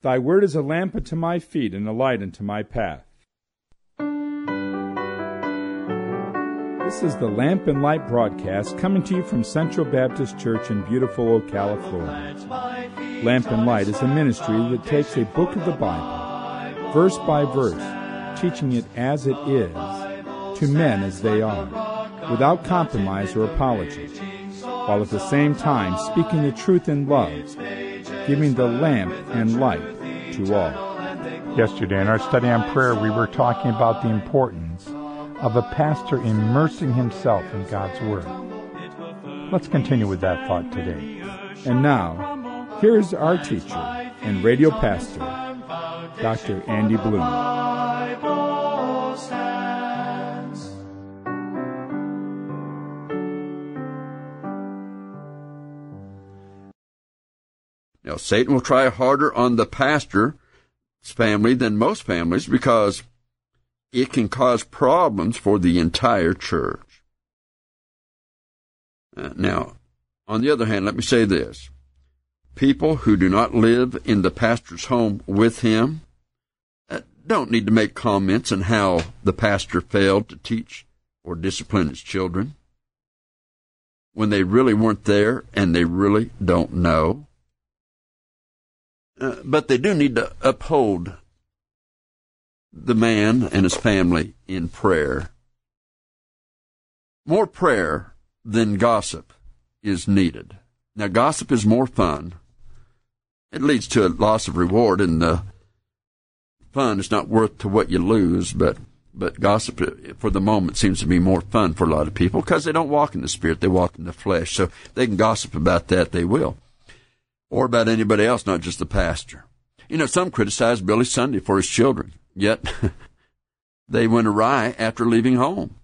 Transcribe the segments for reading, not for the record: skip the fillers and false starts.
Thy word is a lamp unto my feet and a light unto my path. This is the Lamp and Light broadcast coming to you from Central Baptist Church in beautiful Ocala, Florida. Lamp and Light is a ministry that takes a book of the Bible, verse by verse, teaching it as it is, to men as they are, without compromise or apology, while at the same time speaking the truth in love, giving the lamp and light to all. Yesterday in our study on prayer, we were talking about the importance of a pastor immersing himself in God's Word. Let's continue with that thought today. And now, here's our teacher and radio pastor, Dr. Andy Bloom. Now, Satan will try harder on the pastor's family than most families because it can cause problems for the entire church. Now, on the other hand, let me say this. People who do not live in the pastor's home with him don't need to make comments on how the pastor failed to teach or discipline his children when they really weren't there and they really don't know. But they do need to uphold the man and his family in prayer. More prayer than gossip is needed. Now, gossip is more fun. It leads to a loss of reward, and the fun is not worth to what you lose, but gossip for the moment seems to be more fun for a lot of people because they don't walk in the Spirit, they walk in the flesh. So they can gossip about that, they will. Or about anybody else, not just the pastor. You know, some criticize Billy Sunday for his children, yet they went awry after leaving home.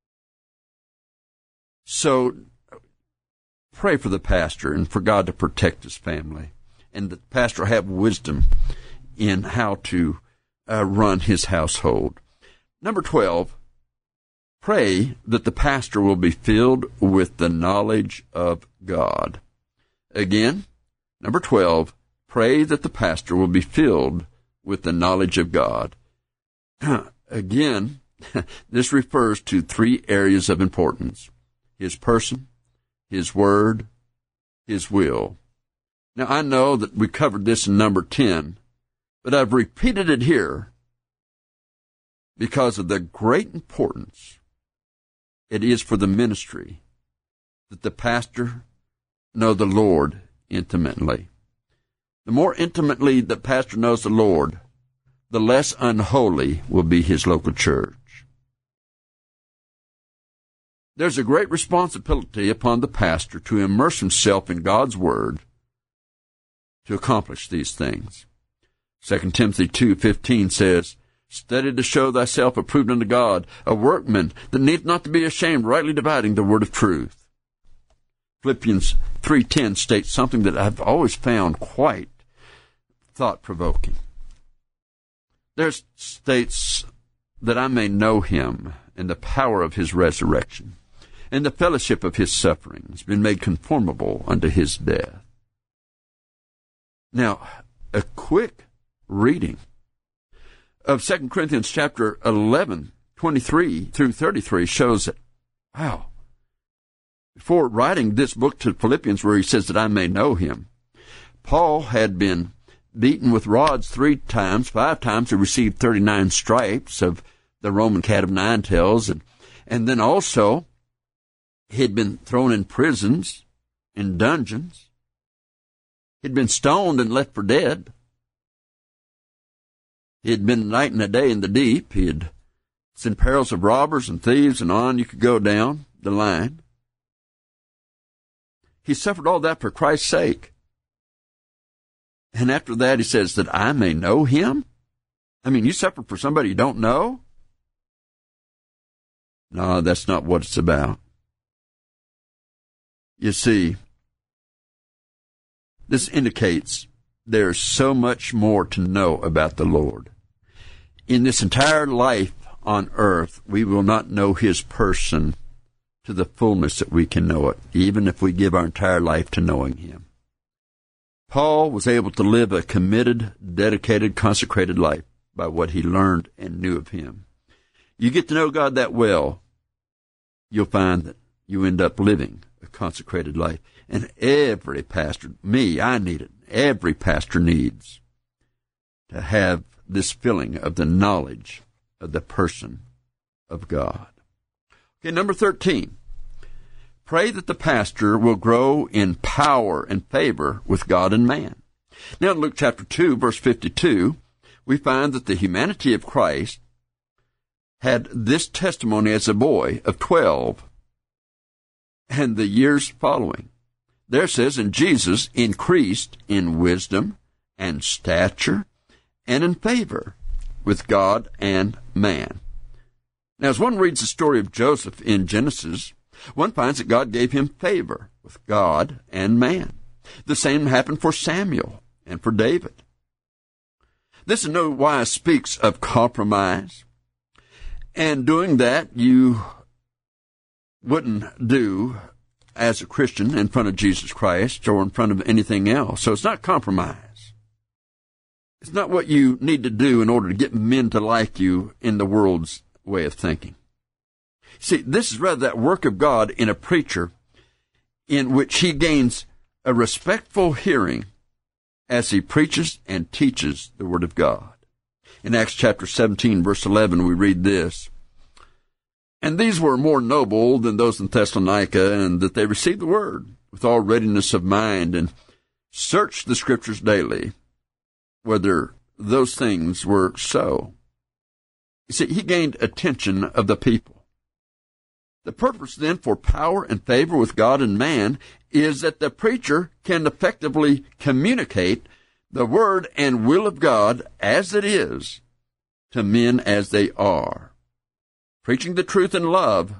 So pray for the pastor and for God to protect his family, and the pastor have wisdom in how to run his household. Number 12, pray that the pastor will be filled with the knowledge of God. Again, number 12, pray that the pastor will be filled with the knowledge of God. Again, this refers to three areas of importance: his person, his word, his will. Now, I know that we covered this in number 10, but I've repeated it here because of the great importance it is for the ministry that the pastor know the Lord intimately. The more intimately the pastor knows the Lord, the less unholy will be his local church. There's a great responsibility upon the pastor to immerse himself in God's Word to accomplish these things. 2 Timothy 2:15 says, "Study to show thyself approved unto God, a workman that needeth not to be ashamed, rightly dividing the word of truth." Philippians 3:10 states something that I've always found quite thought-provoking. There states that I may know him and the power of his resurrection and the fellowship of his sufferings, been made conformable unto his death. Now, a quick reading of 2 Corinthians chapter 11, 23 through 33 shows that, wow, before writing this book to Philippians where he says that I may know him, Paul had been beaten with rods 3 times, 5 times. He received 39 stripes of the Roman cat of nine tails. And then also, he had been thrown in prisons, in dungeons. He'd been stoned and left for dead. He had been a night and a day in the deep. He had seen perils of robbers and thieves, and on you could go down the line. He suffered all that for Christ's sake. And after that, he says that I may know him? I mean, you suffer for somebody you don't know? No, that's not what it's about. You see, this indicates there's so much more to know about the Lord. In this entire life on earth, we will not know his person to the fullness that we can know it, even if we give our entire life to knowing him. Paul was able to live a committed, dedicated, consecrated life by what he learned and knew of him. You get to know God that well, you'll find that you end up living a consecrated life. And every pastor, I need it, every pastor needs to have this feeling of the knowledge of the person of God. Okay, number 13. Pray that the pastor will grow in power and favor with God and man. Now in Luke chapter 2, verse 52, we find that the humanity of Christ had this testimony as a boy of 12 and the years following. There says, and Jesus increased in wisdom and stature and in favor with God and man. Now, as one reads the story of Joseph in Genesis, one finds that God gave him favor with God and man. The same happened for Samuel and for David. This in no wise speaks of compromise, and doing that you wouldn't do as a Christian in front of Jesus Christ or in front of anything else. So it's not compromise. It's not what you need to do in order to get men to like you in the world's way of thinking. See, this is rather that work of God in a preacher in which he gains a respectful hearing as he preaches and teaches the Word of God. In Acts chapter 17, verse 11, we read this, and these were more noble than those in Thessalonica, and that they received the Word with all readiness of mind, and searched the Scriptures daily, whether those things were so. You see, he gained attention of the people. The purpose then for power and favor with God and man is that the preacher can effectively communicate the Word and will of God as it is to men as they are, preaching the truth in love,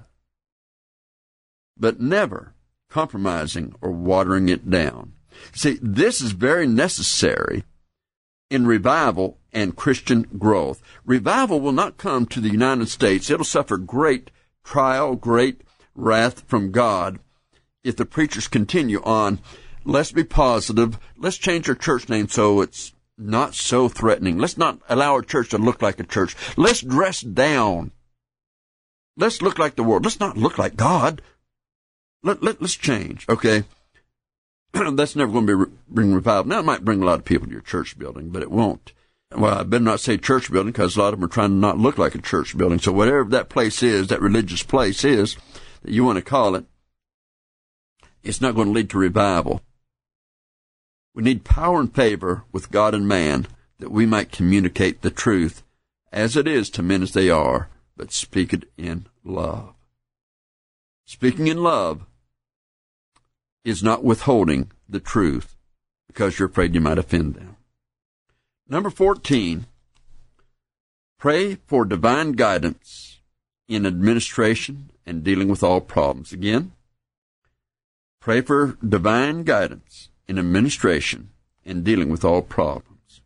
but never compromising or watering it down. See, this is very necessary in revival and Christian growth. Revival will not come to the United States. It'll suffer great trial, great wrath from God if the preachers continue on. Let's be positive. Let's change our church name so it's not so threatening. Let's not allow our church to look like a church. Let's dress down. Let's look like the world. Let's not look like God. Let's change, okay? That's never going to bring revival. Now, it might bring a lot of people to your church building, but it won't. Well, I better not say church building because a lot of them are trying to not look like a church building. So whatever that place is, that religious place is, that you want to call it, it's not going to lead to revival. We need power and favor with God and man that we might communicate the truth as it is to men as they are, but speak it in love. Speaking in love is not withholding the truth because you're afraid you might offend them. Number 14, pray for divine guidance in administration and dealing with all problems. Again, pray for divine guidance in administration and dealing with all problems.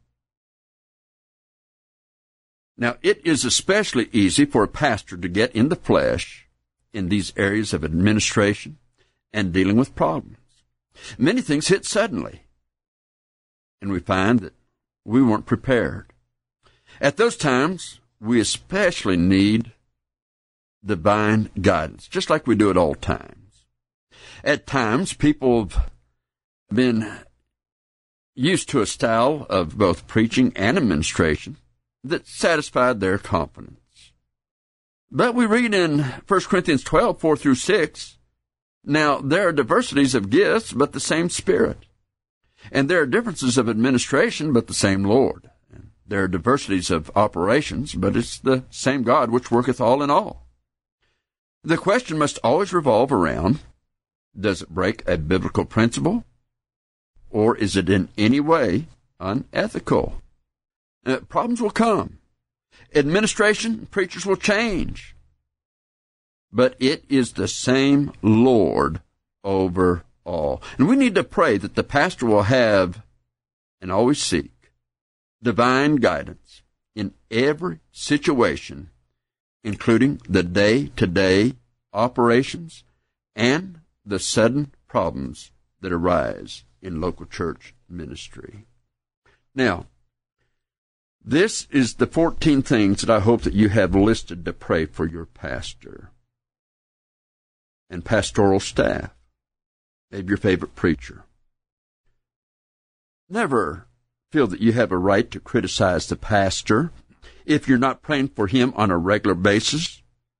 Now, it is especially easy for a pastor to get in the flesh in these areas of administration and dealing with problems. Many things hit suddenly, and we find that we weren't prepared. At those times, we especially need divine guidance, just like we do at all times. At times, people have been used to a style of both preaching and administration that satisfied their confidence. But we read in 1 Corinthians 12, 4 through 6, now there are diversities of gifts, but the same Spirit. And there are differences of administration, but the same Lord. And there are diversities of operations, but it's the same God which worketh all in all. The question must always revolve around, does it break a biblical principle? Or is it in any way unethical? Problems will come. Administration, preachers will change. But it is the same Lord over all. And we need to pray that the pastor will have and always seek divine guidance in every situation, including the day-to-day operations and the sudden problems that arise in local church ministry. Now, this is the 14 things that I hope that you have listed to pray for your pastor and pastoral staff, maybe your favorite preacher. Never feel that you have a right to criticize the pastor if you're not praying for him on a regular basis,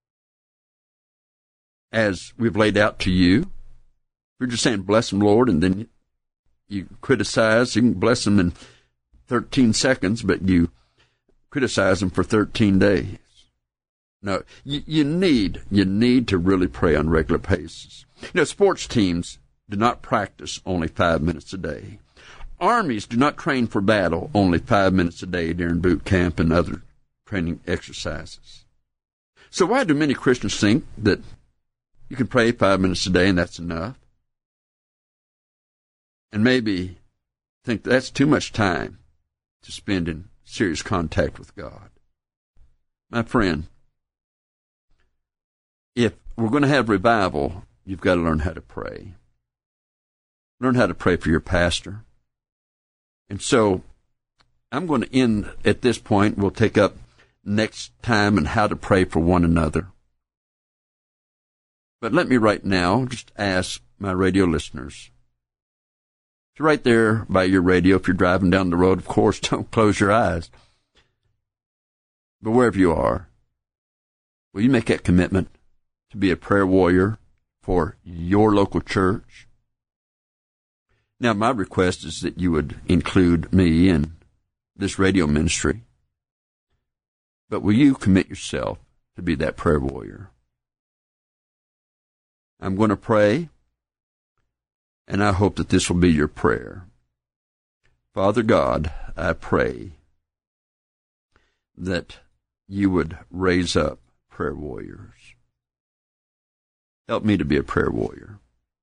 as we've laid out to you. If you're just saying, bless him, Lord, and then you criticize, you can bless him in 13 seconds, but you criticize him for 13 days. No, you need to really pray on a regular basis. Sports teams do not practice only 5 minutes a day. Armies do not train for battle only 5 minutes a day during boot camp and other training exercises. So why do many Christians think that you can pray 5 minutes a day and that's enough? And maybe think that's too much time to spend in serious contact with God. My friend, if we're going to have revival, you've got to learn how to pray. Learn how to pray for your pastor. And so I'm going to end at this point. We'll take up next time on how to pray for one another. But let me right now just ask my radio listeners, if you're right there by your radio, if you're driving down the road, of course, don't close your eyes. But wherever you are, will you make that commitment to be a prayer warrior for your local church? Now, my request is that you would include me in this radio ministry. But will you commit yourself to be that prayer warrior? I'm going to pray, and I hope that this will be your prayer. Father God, I pray that you would raise up prayer warriors. Help me to be a prayer warrior.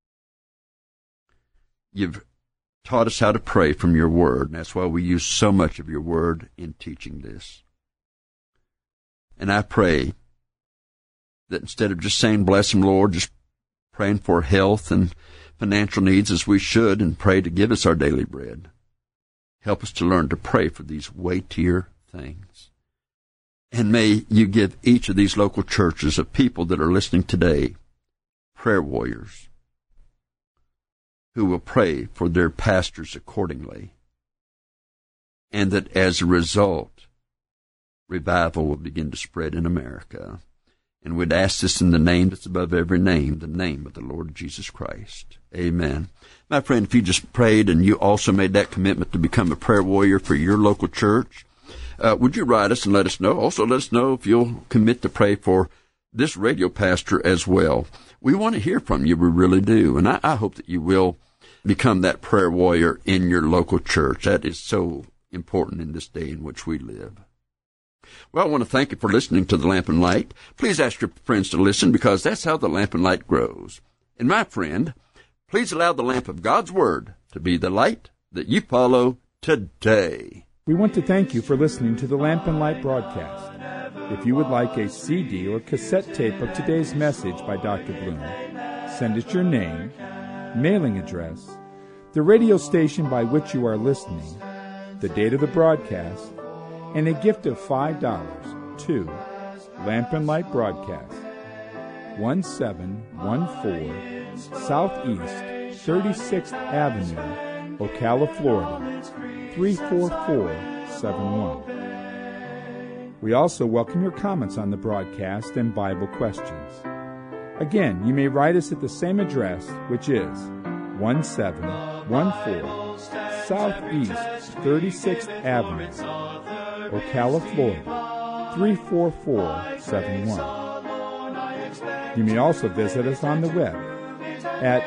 You've taught us how to pray from your word, and that's why we use so much of your word in teaching this. And I pray that instead of just saying, bless him, Lord, just praying for health and financial needs as we should, and pray to give us our daily bread, help us to learn to pray for these weightier things. And may you give each of these local churches of people that are listening today prayer warriors who will pray for their pastors accordingly, and that as a result, revival will begin to spread in America. And we'd ask this in the name that's above every name, the name of the Lord Jesus Christ. Amen. My friend, if you just prayed and you also made that commitment to become a prayer warrior for your local church, would you write us and let us know? Also, let us know if you'll commit to pray for this radio pastor as well. We want to hear from you. We really do. And I hope that you will become that prayer warrior in your local church. That is so important in this day in which we live. Well, I want to thank you for listening to The Lamp and Light. Please ask your friends to listen, because that's how the lamp and light grows. And my friend, please allow the lamp of God's Word to be the light that you follow today. We want to thank you for listening to the Lamp and Light broadcast. If you would like a CD or cassette tape of today's message by Dr. Bloom, send us your name, mailing address, the radio station by which you are listening, the date of the broadcast, and a gift of $5 to Lamp and Light Broadcast, 1714 Southeast 36th Avenue, Ocala, Florida, 34471. We also welcome your comments on the broadcast and Bible questions. Again, you may write us at the same address, which is 1714 Southeast 36th Avenue, Ocala, Florida, 34471. You may also visit us on the web at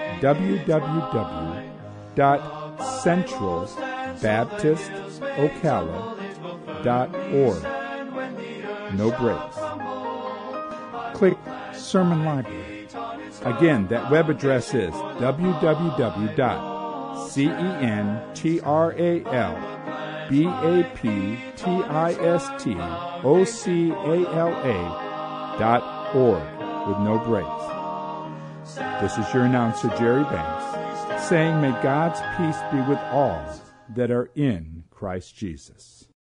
www.centralbaptistocala.org. No breaks. Click Sermon Library. Again, that web address is www.centralbaptistocala.org with no breaks. This is your announcer, Jerry Banks, saying, may God's peace be with all that are in Christ Jesus.